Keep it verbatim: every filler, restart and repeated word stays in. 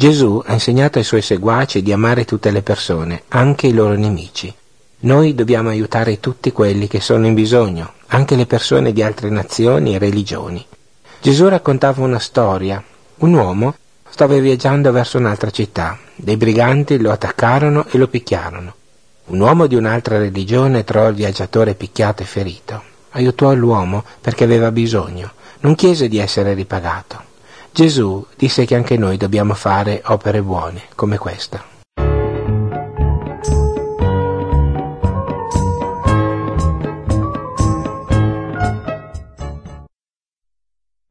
Gesù ha insegnato ai suoi seguaci di amare tutte le persone, anche i loro nemici. Noi dobbiamo aiutare tutti quelli che sono in bisogno, anche le persone di altre nazioni e religioni. Gesù raccontava una storia. Un uomo stava viaggiando verso un'altra città. Dei briganti lo attaccarono e lo picchiarono. Un uomo di un'altra religione trovò il viaggiatore picchiato e ferito. Aiutò l'uomo perché aveva bisogno. Non chiese di essere ripagato. Gesù disse che anche noi dobbiamo fare opere buone come questa.